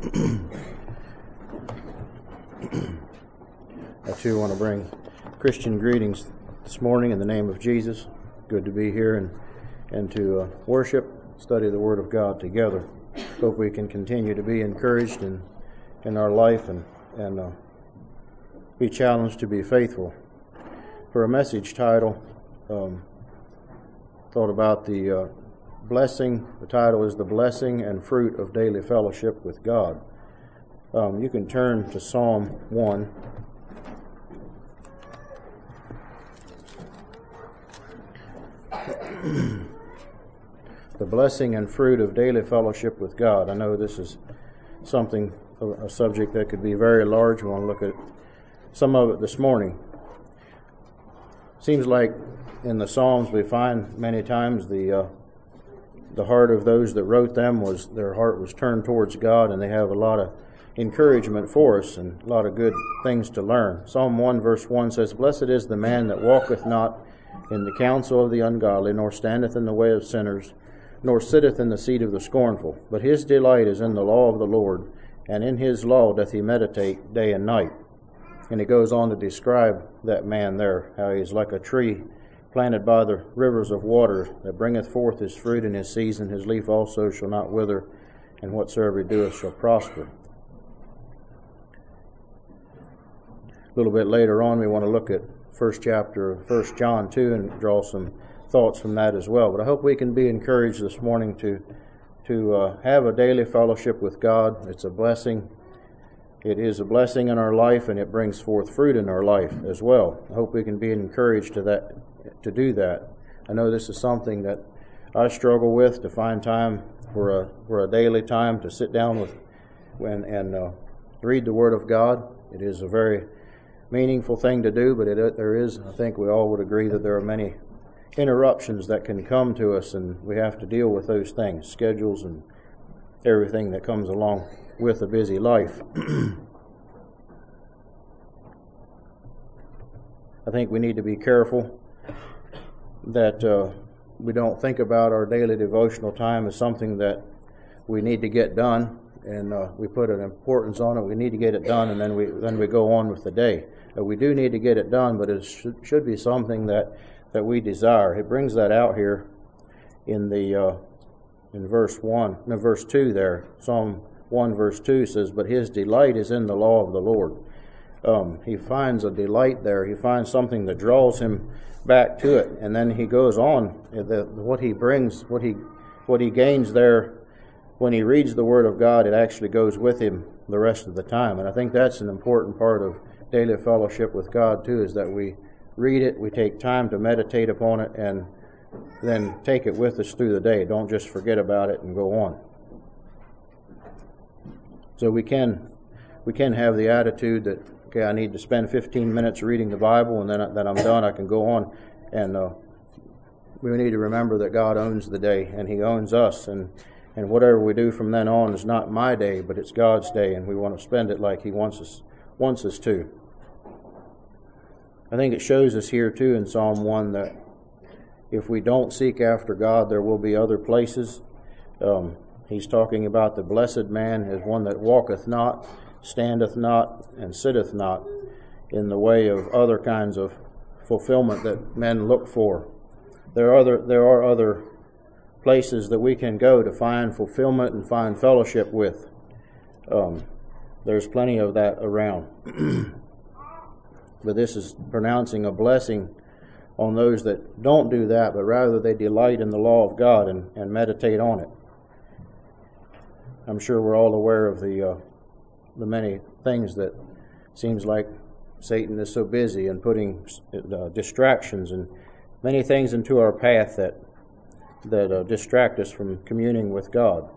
I too want to bring Christian greetings this morning in the name of Jesus. Good to be here and to worship, study the Word of God together. Hope we can continue to be encouraged in our life and be challenged to be faithful. For a message title, thought about the blessing. The title is The Blessing and Fruit of Daily Fellowship with God. You can turn to Psalm 1. The blessing and fruit of daily fellowship with God. I know this is a subject that could be very large. We want to look at some of it this morning. Seems like in the Psalms we find many times the heart of those that wrote them was their heart was turned towards God, and they have a lot of encouragement for us and a lot of good things to learn. Psalm 1 verse 1 says, "Blessed is the man that walketh not in the counsel of the ungodly, nor standeth in the way of sinners, nor sitteth in the seat of the scornful. But his delight is in the law of the Lord, and in his law doth he meditate day and night." And he goes on to describe that man there, how he is like a tree planted by the rivers of water, that bringeth forth his fruit in his season, his leaf also shall not wither, and whatsoever he doeth shall prosper. A little bit later on, we want to look at first chapter of 1 John 2 and draw some thoughts from that as well. But I hope we can be encouraged this morning to have a daily fellowship with God. It's a blessing. It is a blessing in our life, and it brings forth fruit in our life as well. I hope we can be encouraged to do that. I know this is something that I struggle with, to find time for a daily time to sit down with and read the Word of God. It is a very meaningful thing to do, but there is, I think we all would agree, that there are many interruptions that can come to us, and we have to deal with those things, schedules and everything that comes along with a busy life. I think we need to be careful that we don't think about our daily devotional time as something that we need to get done, and we put an importance on it. We need to get it done, and then we go on with the day. We do need to get it done, but it should be something that we desire. It brings that out here in verse 2 there. Psalm 1 verse 2 says, "But his delight is in the law of the Lord." He finds a delight there. He finds something that draws him back to it, and then he goes on. What he brings, what he gains there, when he reads the Word of God, it actually goes with him the rest of the time. And I think that's an important part of daily fellowship with God too, is that we read it, we take time to meditate upon it, and then take it with us through the day. Don't just forget about it and go on. So we can have the attitude that, okay, I need to spend 15 minutes reading the Bible, and then I'm done, I can go on. And we need to remember that God owns the day, and He owns us, and whatever we do from then on is not my day, but it's God's day, and we want to spend it like He wants us to. I think it shows us here too in Psalm 1 that if we don't seek after God, there will be other places. He's talking about the blessed man as one that walketh not, standeth not, and sitteth not in the way of other kinds of fulfillment that men look for. There are other places that we can go to find fulfillment and find fellowship with. There's plenty of that around. But this is pronouncing a blessing on those that don't do that, but rather they delight in the law of God and meditate on it. I'm sure we're all aware of the many things that seems like Satan is so busy and putting distractions and many things into our path that distract us from communing with God.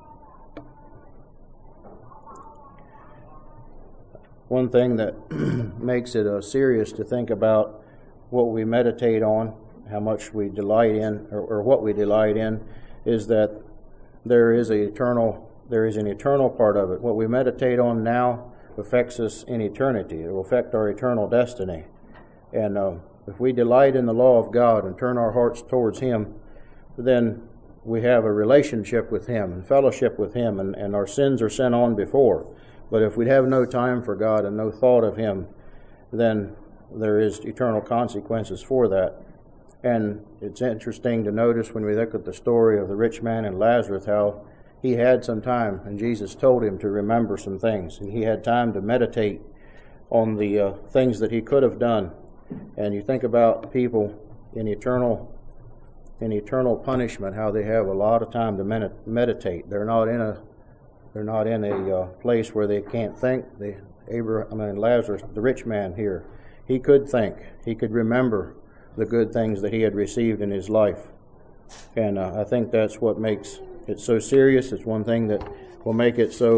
One thing that makes it serious to think about what we meditate on, how much we delight in, or what we delight in, is that there is an eternal part of it. What we meditate on now affects us in eternity. It will affect our eternal destiny. And if we delight in the law of God and turn our hearts towards Him, then we have a relationship with Him and fellowship with Him, and our sins are sent on before. But if we have no time for God and no thought of Him, then there is eternal consequences for that. And it's interesting to notice when we look at the story of the rich man and Lazarus, how he had some time, and Jesus told him to remember some things, and he had time to meditate on the things that he could have done. And you think about people in eternal punishment, how they have a lot of time to meditate. They're not in a place where they can't think. Lazarus, the rich man here, he could think. He could remember the good things that he had received in his life. And I think that's what makes it so serious. It's one thing that will make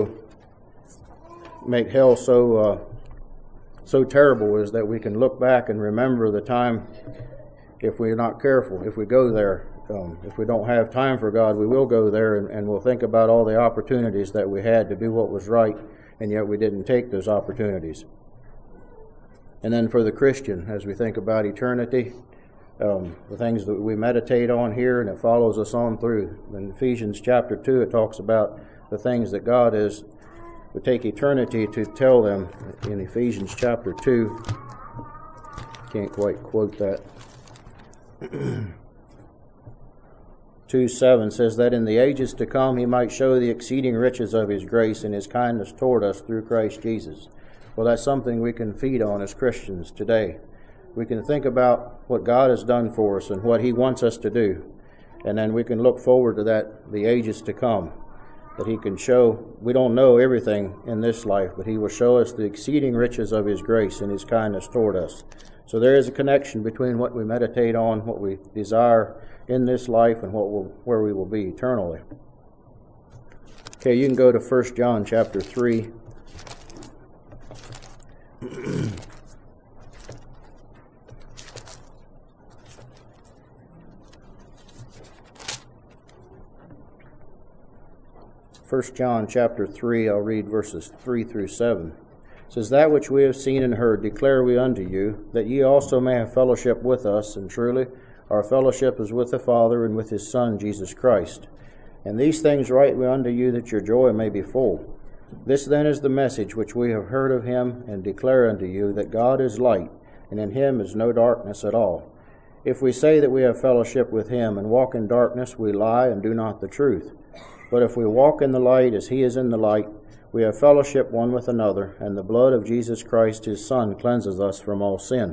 hell so terrible, is that we can look back and remember the time. If we're not careful, if we go there, if we don't have time for God, we will go there and we'll think about all the opportunities that we had to do what was right, and yet we didn't take those opportunities. And then for the Christian, as we think about eternity, the things that we meditate on here, and it follows us on through. In Ephesians chapter 2, it talks about the things that God would take eternity to tell them. In Ephesians chapter 2, can't quite quote that. 2:7 says that in the ages to come He might show the exceeding riches of His grace and His kindness toward us through Christ Jesus. Well, that's something we can feed on as Christians today. We can think about what God has done for us and what He wants us to do, and then we can look forward to the ages to come, that He can show. We don't know everything in this life, but He will show us the exceeding riches of His grace and His kindness toward us. So there is a connection between what we meditate on, what we desire in this life, and where we will be eternally. Okay, you can go to 1 John chapter 3. 1 John chapter 3, I'll read verses 3 through 7. It says, "That which we have seen and heard declare we unto you, that ye also may have fellowship with us, and truly our fellowship is with the Father and with His Son, Jesus Christ. And these things write we unto you, that your joy may be full. This then is the message which we have heard of Him, and declare unto you, that God is light, and in Him is no darkness at all. If we say that we have fellowship with Him, and walk in darkness, we lie and do not the truth. But if we walk in the light as He is in the light, we have fellowship one with another, and the blood of Jesus Christ His Son cleanses us from all sin."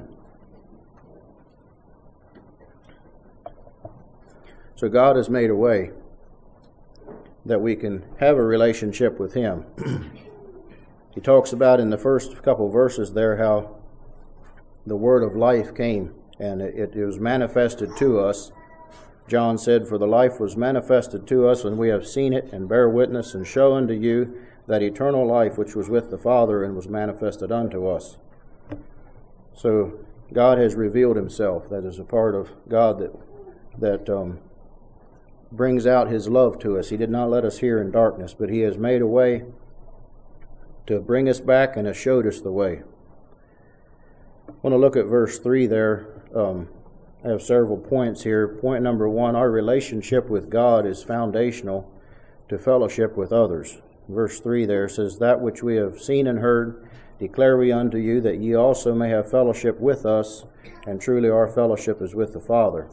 So God has made a way that we can have a relationship with Him. He talks about in the first couple verses there how the word of life came, and it was manifested to us. John said, "For the life was manifested to us, and we have seen it, and bear witness, and show unto you that eternal life which was with the Father, and was manifested unto us." So God has revealed Himself. That is a part of God that brings out His love to us. He did not let us here in darkness, but He has made a way to bring us back, and has showed us the way. I want to look at verse 3 there. I have several points here. Point number 1, our relationship with God is foundational to fellowship with others. Verse 3 there says, "That which we have seen and heard declare we unto you, that ye also may have fellowship with us, and truly our fellowship is with the Father."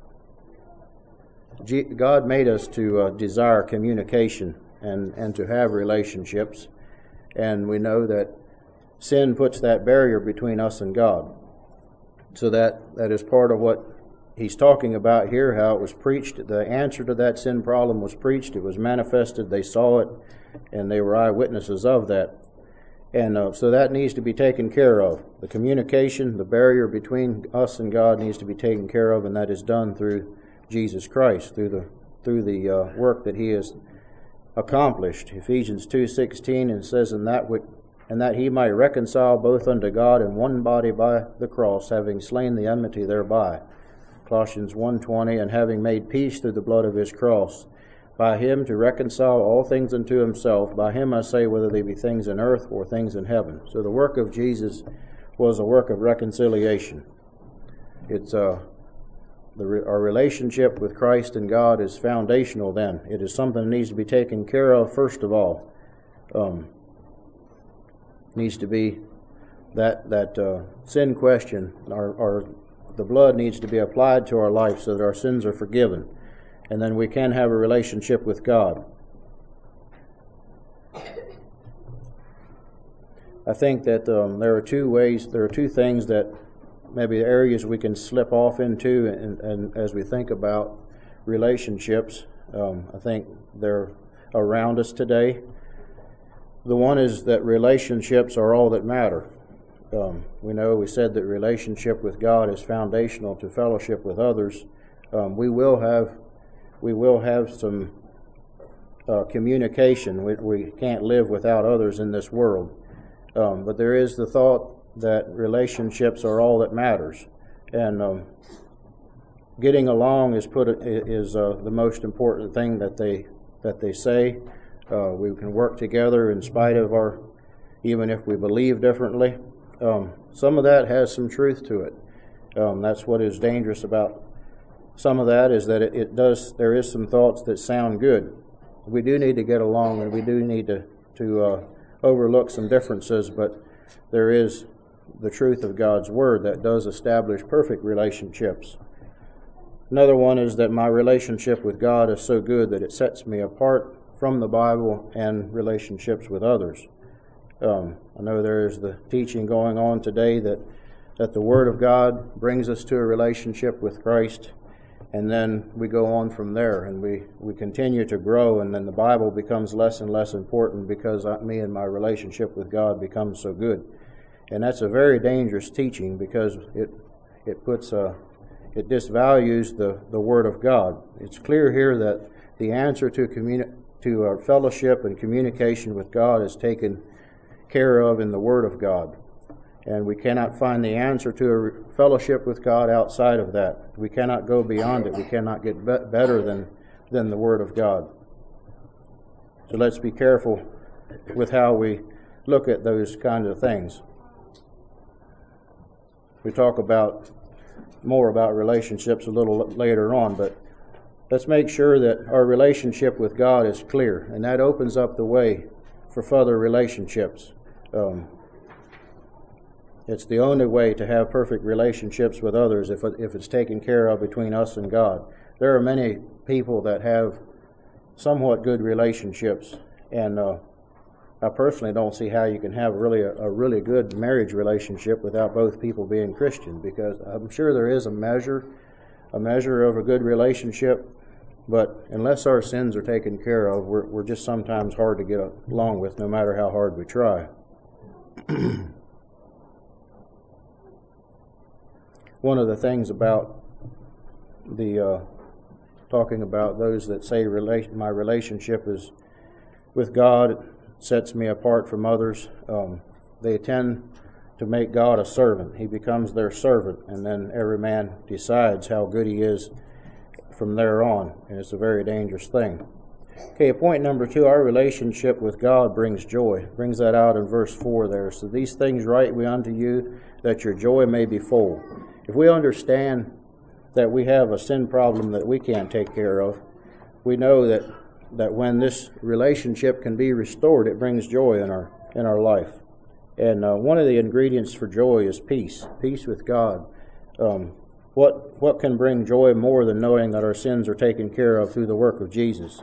God made us to desire communication and to have relationships, and we know that sin puts that barrier between us and God. So that is part of what he's talking about here, how it was preached. The answer to that sin problem was preached. It was manifested. They saw it, and they were eyewitnesses of that. And so that needs to be taken care of. The communication, the barrier between us and God needs to be taken care of, and that is done through Jesus Christ, through the work that He has accomplished. Ephesians 2:16, and says, and that He might reconcile both unto God in one body by the cross, having slain the enmity thereby. Colossians 1:20, and having made peace through the blood of His cross, by Him to reconcile all things unto Himself. By Him I say, whether they be things in earth or things in heaven. So the work of Jesus was a work of reconciliation. It's our relationship with Christ and God is foundational then. It is something that needs to be taken care of first of all. Needs to be that sin question. The blood needs to be applied to our life so that our sins are forgiven. And then we can have a relationship with God. I think that there are two things that maybe areas we can slip off into and as we think about relationships. I think they're around us today. The one is that relationships are all that matter. We said that relationship with God is foundational to fellowship with others. We will have some communication. We can't live without others in this world. But there is the thought that relationships are all that matters, and getting along is the most important thing that they say. We can work together in spite of even if we believe differently. Some of that has some truth to it. That's what is dangerous about some of that, is that there is some thoughts that sound good. We do need to get along, and we do need to overlook some differences, but there is the truth of God's Word that does establish perfect relationships. Another one is that my relationship with God is so good that it sets me apart from the Bible and relationships with others. I know there is the teaching going on today that the Word of God brings us to a relationship with Christ, and then we go on from there, and we continue to grow, and then the Bible becomes less and less important because me and my relationship with God becomes so good. And that's a very dangerous teaching, because it disvalues the Word of God. It's clear here that the answer to our fellowship and communication with God is taken care of in the Word of God. And we cannot find the answer to a fellowship with God outside of that. We cannot go beyond it. We cannot get better than the Word of God. So let's be careful with how we look at those kind of things. We talk more about relationships a little later on, but let's make sure that our relationship with God is clear, and that opens up the way for further relationships. It's the only way to have perfect relationships with others if it's taken care of between us and God. There are many people that have somewhat good relationships, and I personally don't see how you can have a really good marriage relationship without both people being Christian, because I'm sure there is a measure of a good relationship, but unless our sins are taken care of, we're just sometimes hard to get along with, no matter how hard we try. One of the things about talking about those that say my relationship is with God sets me apart from others, they tend to make God a servant. He becomes their servant, and then every man decides how good he is from there on, and it's a very dangerous thing. Okay, point number 2, our relationship with God brings joy. Brings that out in verse 4 there. So these things write we unto you, that your joy may be full. If we understand that we have a sin problem that we can't take care of, we know that when this relationship can be restored, it brings joy in our life. And one of the ingredients for joy is peace with God. What can bring joy more than knowing that our sins are taken care of through the work of Jesus?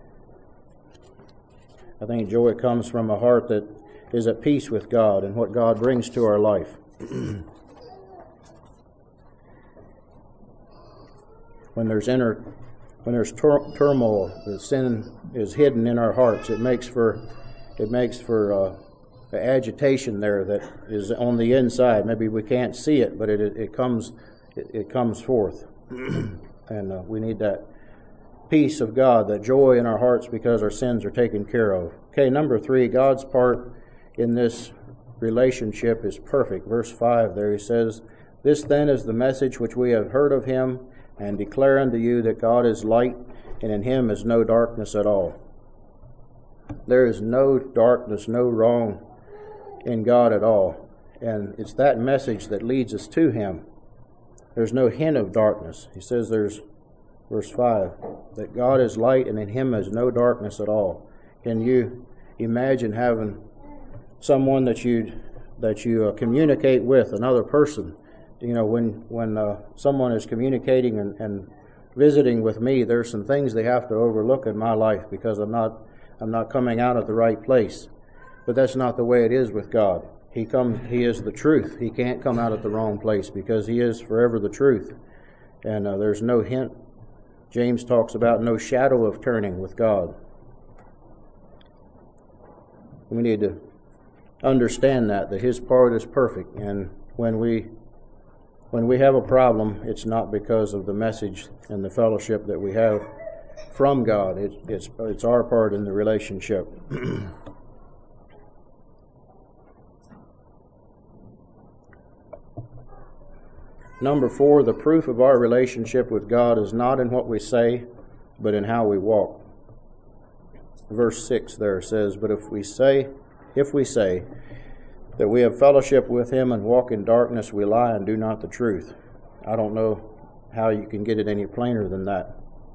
I think joy comes from a heart that is at peace with God and what God brings to our life. When there's turmoil, the sin is hidden in our hearts. It makes for agitation there that is on the inside. Maybe we can't see it, but it comes forth, and we need that peace of God, that joy in our hearts because our sins are taken care of. Okay, number 3, God's part in this relationship is perfect. Verse 5 there, he says, "This then is the message which we have heard of him, and declare unto you that God is light, and in him is no darkness at all." There is no darkness, no wrong in God at all. And it's that message that leads us to him. there's no hint of darkness. He says there's, verse 5, that God is light and in Him is no darkness at all. Can you imagine having someone that you communicate with, another person? You know, when someone is communicating and visiting with me, there's some things they have to overlook in my life because I'm not coming out at the right place. But that's not the way it is with God. He is the truth. He can't come out at the wrong place because He is forever the truth. And there's no hint. James talks about no shadow of turning with God. We need to understand that His part is perfect. And when we have a problem, it's not because of the message and the fellowship that we have from God. It's our part in the relationship. Number 4, the proof of our relationship with God is not in what we say, but in how we walk. Verse 6 there says, "But if we say that we have fellowship with Him and walk in darkness, we lie and do not the truth." I don't know how you can get it any plainer than that.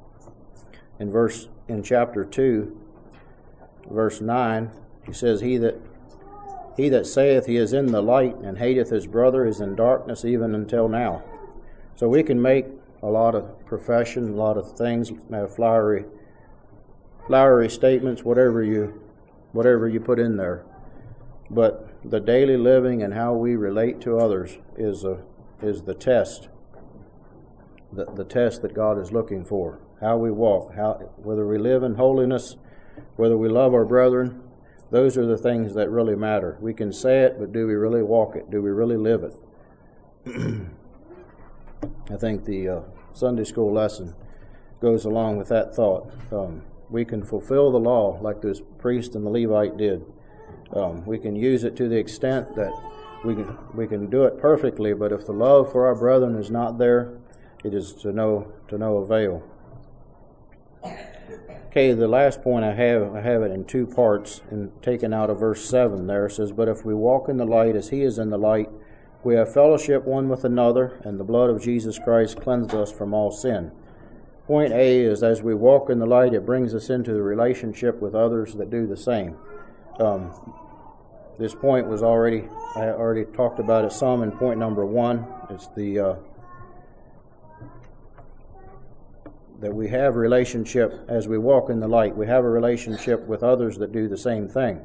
In chapter 2, verse 9, he says, He that saith he is in the light and hateth his brother is in darkness even until now. So we can make a lot of profession, a lot of things, flowery statements, whatever you put in there. But the daily living and how we relate to others is the test. The test that God is looking for. How we walk, whether we live in holiness, whether we love our brethren, those are the things that really matter. We can say it, but do we really walk it? Do we really live it? I think the Sunday school lesson goes along with that thought. We can fulfill the law like this priest and the Levite did. We can use it to the extent that we can do it perfectly, but if the love for our brethren is not there, it is to no avail. Okay, the last point I have it in two parts, and taken out of verse 7 there. It says, "But if we walk in the light as He is in the light, we have fellowship one with another, and the blood of Jesus Christ cleanses us from all sin." Point A is, as we walk in the light, it brings us into the relationship with others that do the same. This point I already talked about it some in point number 1. It's that we have a relationship as we walk in the light. We have a relationship with others that do the same thing.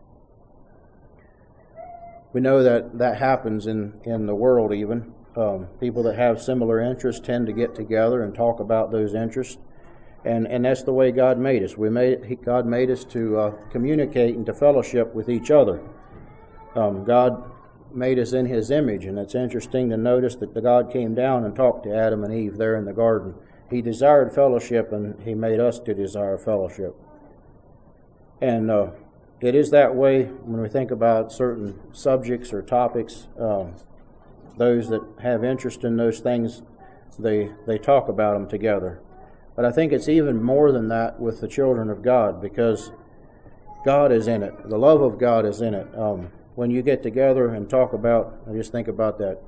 We know that happens in the world even. People that have similar interests tend to get together and talk about those interests. And that's the way God made us. God made us to communicate and to fellowship with each other. God made us in His image, and it's interesting to notice that God came down and talked to Adam and Eve there in the garden. He desired fellowship, and He made us to desire fellowship. And it is that way when we think about certain subjects or topics. Those that have interest in those things, they talk about them together. But I think it's even more than that with the children of God, because God is in it. The love of God is in it. When you get together and talk about, I just think about that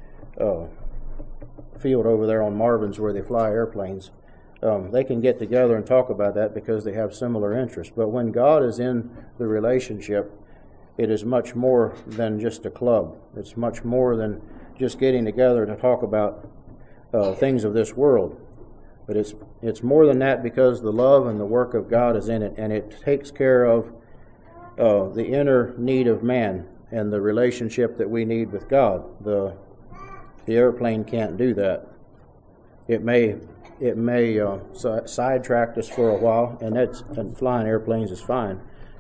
field over there on Marvin's where they fly airplanes. They can get together and talk about that because they have similar interests. But when God is in the relationship, it is much more than just a club. It's much more than just getting together to talk about things of this world. But it's more than that, because the love and the work of God is in it, and it takes care of the inner need of man and the relationship that we need with God. The airplane can't do that. It may sidetrack us for a while, and flying airplanes is fine,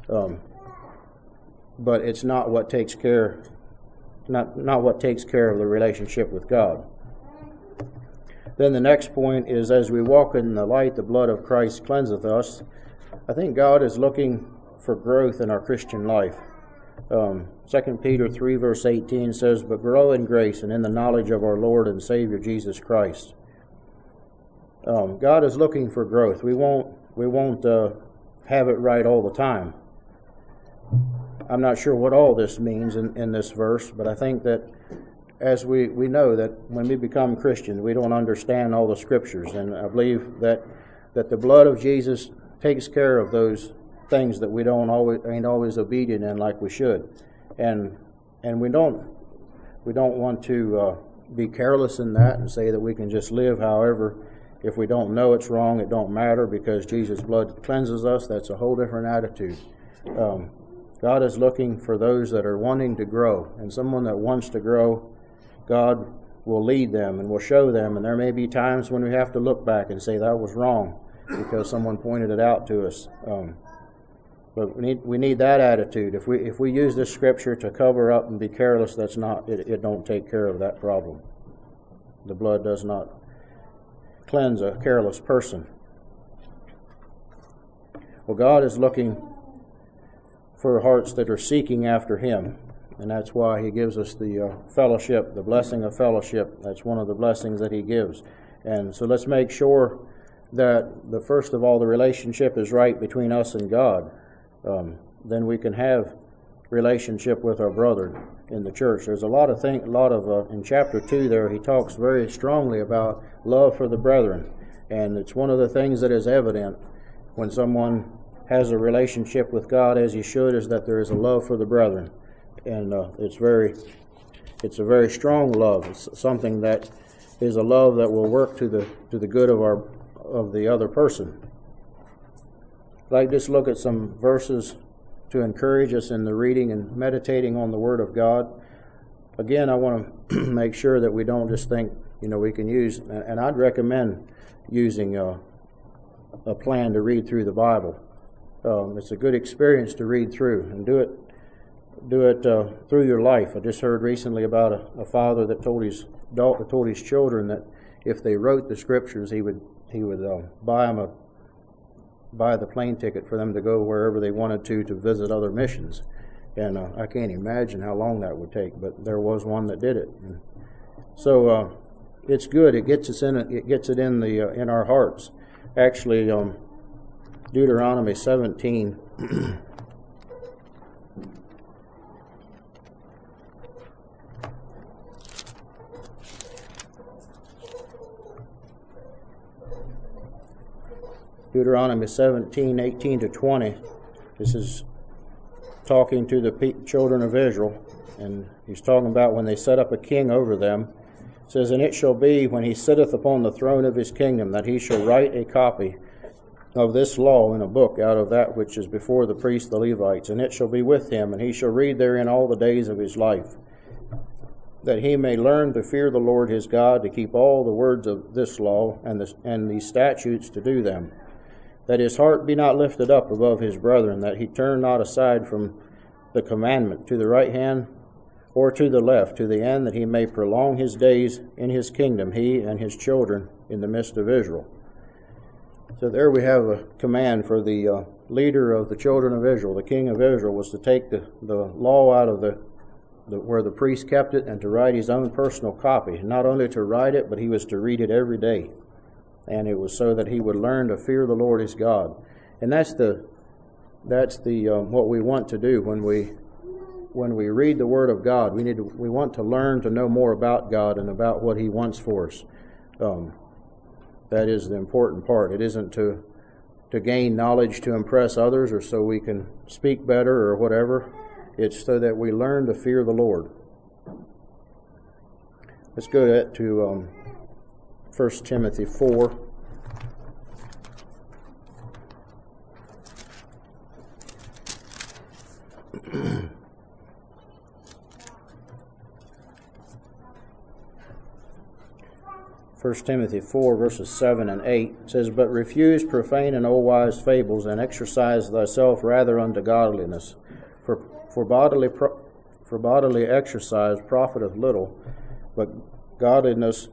but it's not what takes care of the relationship with God. Then the next point is, as we walk in the light, the blood of Christ cleanseth us. I think God is looking for growth in our Christian life. 2 Peter 3 verse 18 says, "But grow in grace and in the knowledge of our Lord and Savior Jesus Christ." God is looking for growth. We won't have it right all the time. I'm not sure what all this means in this verse, but I think that as we know that when we become Christians, we don't understand all the Scriptures, and I believe that the blood of Jesus takes care of those things that we ain't always obedient in like we should, and we don't want to be careless in that and say that we can just live however. If we don't know it's wrong, it don't matter because Jesus' blood cleanses us. That's a whole different attitude. God is looking for those that are wanting to grow, and someone that wants to grow, God will lead them and will show them, and there may be times when we have to look back and say that was wrong because someone pointed it out to us. But we need that attitude. If we use this Scripture to cover up and be careless, it don't take care of that problem. The blood does not cleanse a careless person. Well, God is looking for hearts that are seeking after Him, and that's why He gives us the fellowship, the blessing of fellowship. That's one of the blessings that He gives. And so let's make sure that first of all the relationship is right between us and God. Then we can have relationship with our brother in the church. There's in chapter 2 there, he talks very strongly about love for the brethren, and it's one of the things that is evident when someone has a relationship with God as he should, is that there is a love for the brethren, and it's a very strong love. It's something that is a love that will work to the good of the other person. I'd like to just look at some verses to encourage us in the reading and meditating on the Word of God. Again, I want to make sure that we don't just think, we can use, and I'd recommend using a plan to read through the Bible. It's a good experience to read through, and do it through your life. I just heard recently about a father that told his children that if they wrote the Scriptures, he would buy the plane ticket for them to go wherever they wanted to visit other missions. And I can't imagine how long that would take, but there was one that did it. And so it's good. It gets it in our hearts. Actually, Deuteronomy 17. Deuteronomy 17, 18 to 20. This is talking to the children of Israel, and he's talking about when they set up a king over them. It says, "And it shall be, when he sitteth upon the throne of his kingdom, that he shall write a copy of this law in a book out of that which is before the priests the Levites, and it shall be with him, and he shall read therein all the days of his life, that he may learn to fear the Lord his God, to keep all the words of this law and these statutes to do them, that his heart be not lifted up above his brethren, that he turn not aside from the commandment to the right hand or to the left, to the end that he may prolong his days in his kingdom, he and his children in the midst of Israel." So there we have a command for the leader of the children of Israel. The king of Israel was to take the law out of where the priest kept it and to write his own personal copy. Not only to write it, but he was to read it every day. And it was so that he would learn to fear the Lord his God. And that's what we want to do when we read the Word of God. We want to learn to know more about God and about what He wants for us. That is the important part. It isn't to gain knowledge to impress others or so we can speak better or whatever. It's so that we learn to fear the Lord. Let's go to 1 Timothy 4. First Timothy 4, verses 7 and 8 says, "But refuse profane and old wise fables, and exercise thyself rather unto godliness. For bodily exercise profiteth little, but godliness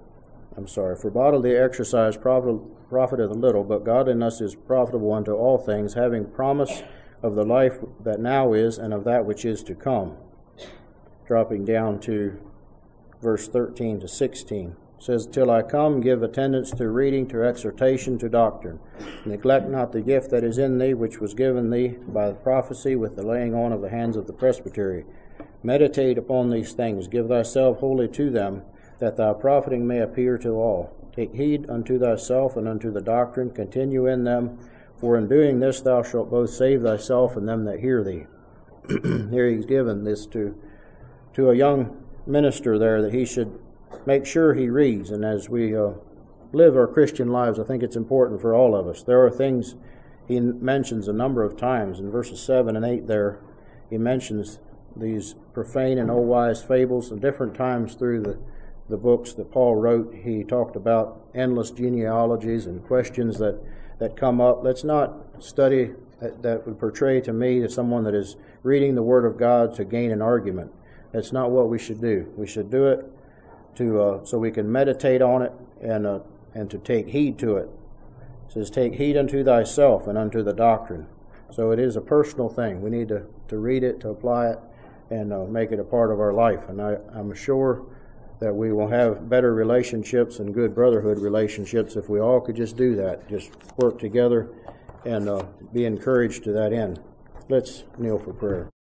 is profitable unto all things, having promise of the life that now is, and of that which is to come." Dropping down to verse 13 to 16. It says, "Till I come, give attendance to reading, to exhortation, to doctrine. Neglect not the gift that is in thee, which was given thee by prophecy with the laying on of the hands of the presbytery. Meditate upon these things, give thyself wholly to them, that thy profiting may appear to all. Take heed unto thyself and unto the doctrine, continue in them, for in doing this thou shalt both save thyself and them that hear thee. Here he's given this to a young minister there, that he should make sure he reads. And as we live our Christian lives, I think it's important for all of us. There are things he mentions a number of times. In verses 7 and 8 there, he mentions these profane and old-wise fables. And different times through the books that Paul wrote, he talked about endless genealogies and questions that come up. Let's not study that would portray to me as someone that is reading the Word of God to gain an argument. That's not what we should do. We should do it so we can meditate on it and to take heed to it. It says, take heed unto thyself and unto the doctrine. So it is a personal thing. We need to read it, to apply it, and make it a part of our life. And I'm sure that we will have better relationships and good brotherhood relationships if we all could just do that, just work together and be encouraged to that end. Let's kneel for prayer.